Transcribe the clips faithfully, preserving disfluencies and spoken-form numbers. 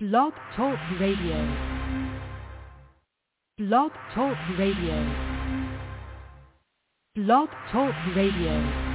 Blog Talk Radio. Blog Talk Radio. Blog Talk Radio.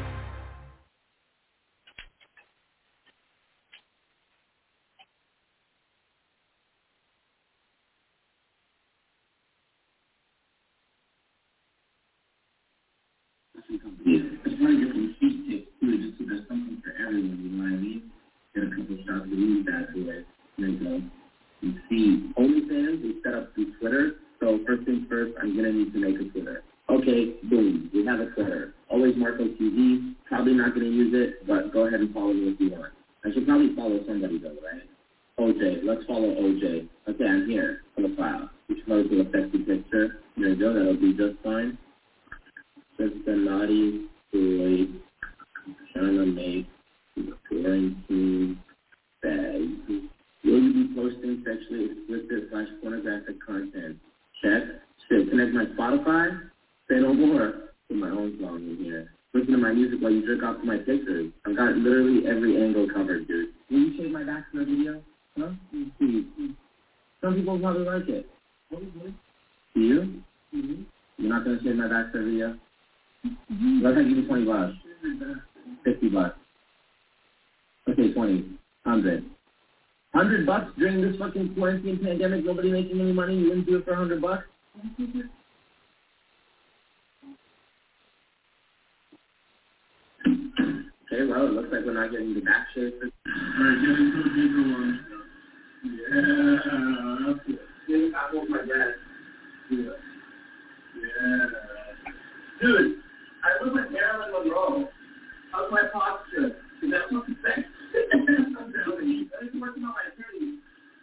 Companies. I just want to get some cheap tips too, just so there's something for everyone, you know what I mean? Get a couple shots of these bad boys. There you go. You see, OnlyFans is set up through Twitter, so first things first, I'm going to need to make a Twitter. Okay, boom, we have a Twitter. Always Marco T V, probably not going to use it, but go ahead and follow me if you want. I should probably follow somebody though, right? O J, let's follow O J. Okay, I'm here, profile. We should probably do a sexy picture. There you go, that'll be just fine. Just a naughty boy trying to make quarantine bag. Will you be posting sexually explicit slash pornographic content? Check. Shit, connect my Spotify? Say no more. Put my own song in here. Listen to my music while you jerk off to my pictures. I've got literally every angle covered, dude. Will you shave my back for a video? Huh? See. Some people probably like it. Do you? Mm-hmm. You're not going to shave my back for a video? Mm-hmm. Let's give you twenty bucks. Fifty bucks. Okay, twenty. Hundred. Hundred bucks during this fucking quarantine pandemic, nobody making any money, you wouldn't do it for a hundred bucks? Okay, well, it looks like we're not getting the back shave. Alright, give me some bigger ones. Yeah, that's it. I want my dad. Yeah. Yeah. Dude. I look like Marilyn Monroe. How's my posture? Is that what you think? I'm telling you. I was working on my attorney.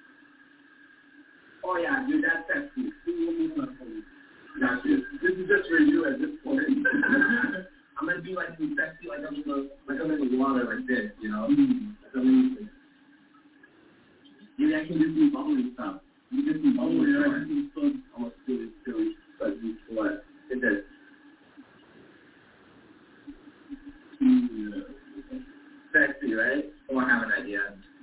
Oh, yeah, dude, that's sexy. Got you. This is just for you at this point. I'm going to be like some sexy, like I'm in the, like I'm in the water like this, you know? Mm-hmm. That's amazing. Maybe I can do some bubbly stuff. You can do some bubbly stuff. I can do some almost silly, silly, but you what? It does. Sexy, right? Oh, I have an idea.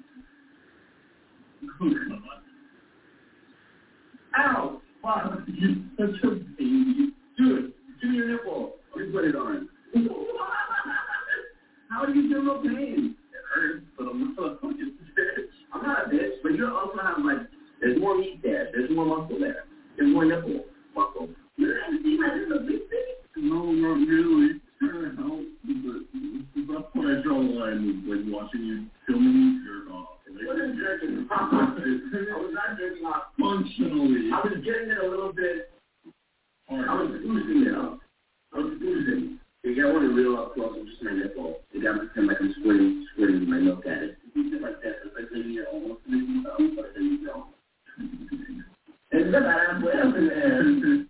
Ow! Wow, you're such a baby. Dude, give me your nipple. You put it on. How do you feel no pain? It hurts, but I'm not a fucking bitch. I'm not a bitch, but you also have, like, there's more meat there. There's more muscle there. There's more nipple muscle. You don't have to see my little big thing? No, not really. Trying to help, but the rough part I draw the line was like watching you filming you jerk off. Like, what is jerking off? I was not jerking off. Functionally. I was getting it a little bit hard. I was boozing it up. I was boozing. You gotta want to reel up close with just my nipple. You gotta pretend like I'm squirting, squirting my milk at it. You do it like that. It's like when you're almost missing something, but then you don't. It's the bad way up in there.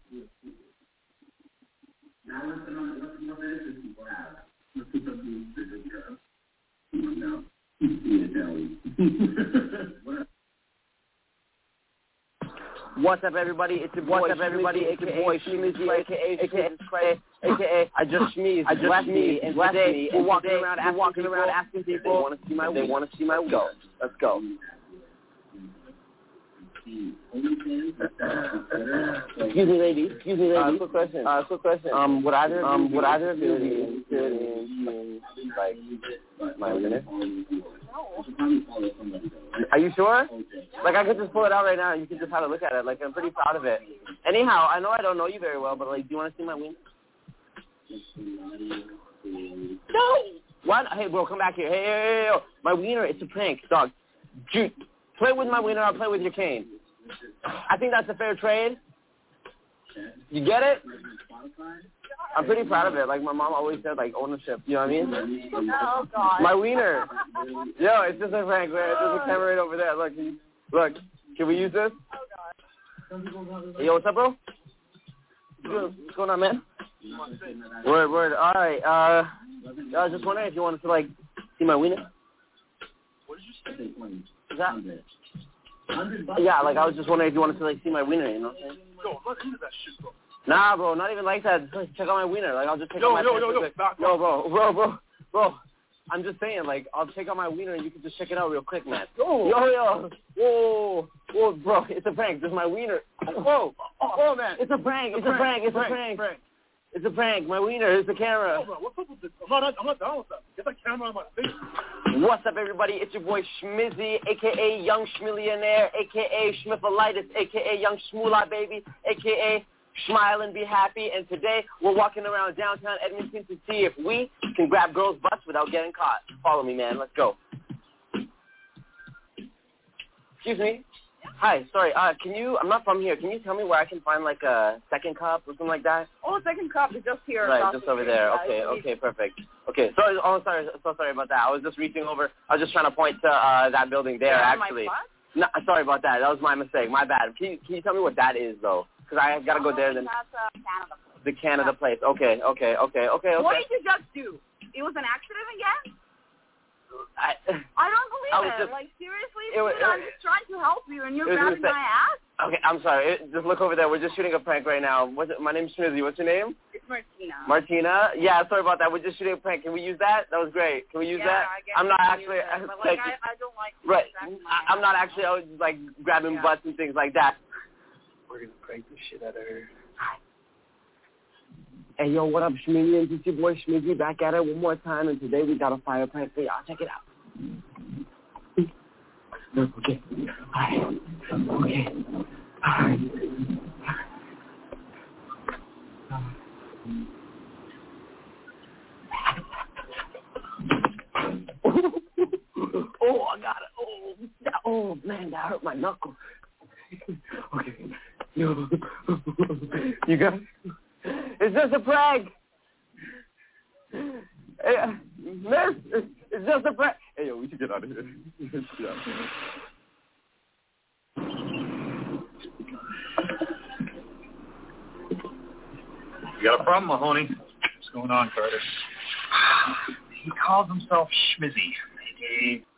Now let's put on the more benefits people have. Let's put something bigger here. Come on now. Yeah, What's up, everybody? It's your boy. What's up, everybody? It's your boy Shmizy, aka aka aka I just sneezed. I just sneezed. And today we're walking around, asking walking around asking people they want to see my. They want to see my. Go. Let's go. Excuse me, lady. Excuse me, lady. Uh, quick question. Uh, quick question. Um, would either um would either of you be interested in like my winner? Are you sure? Like I could just pull it out right now and you can just have a look at it. Like I'm pretty proud of it. Anyhow, I know I don't know you very well, but like, do you want to see my wiener? No. What? Hey, bro, come back here. Hey, hey, hey, hey. My wiener, it's a prank, dog. Dude, play with my wiener. I'll play with your cane. I think that's a fair trade. You get it? I'm pretty proud of it. Like, my mom always said, like, ownership. You know what I mean? Oh, God. My wiener. Yo, it's just a prank, man. There's a camera right over there. Look, look. Can we use this? Oh, God. Hey, yo, what's up, bro? What's going on, man? Word, word. All right. Uh, I was just wondering if you wanted to, like, see my wiener. What did you say? Is that? Yeah, like, I was just wondering if you wanted to, like, see my wiener, you know what I'm saying? Yo, I'm not into that shit, bro. Nah, bro, not even like that. Just, like, check out my wiener. Like, I'll just check yo, out my yo, yo, yo, yo, yo, bro, bro, bro, bro. I'm just saying, like, I'll take out my wiener and you can just check it out real quick, man. Yo, yo, yo. Whoa, whoa, bro, it's a prank. This is my wiener. Whoa, whoa, man. It's a prank. It's a prank. It's a prank. It's a prank. My wiener is the camera. Oh, bro, what's up with this? I'm not, I'm not down with that. Get that camera on my face. What's up, everybody? It's your boy Schmizzy, a k a. Young Schmillionaire, a k a. Schmiffalitis, a k a. Young Schmoolah Baby, a k a. Smile and be happy. And today, we're walking around downtown Edmonton to see if we can grab girls' butts without getting caught. Follow me, man. Let's go. Excuse me. Hi, sorry. Uh, can you, I'm not from here. Can you tell me where I can find, like, a second cup or something like that? Oh, second cup is just here. Right, just over there. Okay, okay, perfect. Okay, sorry. Oh, sorry. So sorry about that. I was just reaching over. I was just trying to point to uh, that building there, yeah, actually. My no, sorry about that. That was my mistake. My bad. Can you, can you tell me what that is, though? Because I got to go there. Then that's uh, Canada place. The Canada yeah. place. Okay, okay, okay, okay, okay. What did you just do? It was an accident again? I, I don't believe I it. Just, like, seriously, it was, dude, I'm just trying to help you, and you're grabbing say, my ass? Okay, I'm sorry. It, just look over there. We're just shooting a prank right now. What's it, my name's Schmizzy. What's your name? It's Martina. Martina? Yeah, sorry about that. We're just shooting a prank. Can we use that? That was great. Can we use yeah, that? I guess I'm not actually... It, but, like, I, I don't like... Right. I, I'm not actually, I was just, like, grabbing yeah. butts and things like that. We're going to prank the shit out of her. Hey, yo, what up, Schmizzy? It's your boy Schmizzy back at it one more time, and today we got a fire prank for y'all. Check it out. Okay. Hi. Okay. Hi. Oh, I got it. Oh, that, oh, man, that hurt my knuckle. Okay. Yo. You got it? It's just a prank. Hey, uh, miss, it's, it's just a prank. Hey, yo, we should get out of here. Yeah. You got a problem, Mahoney? What's going on, Carter? He calls himself Schmizzy. He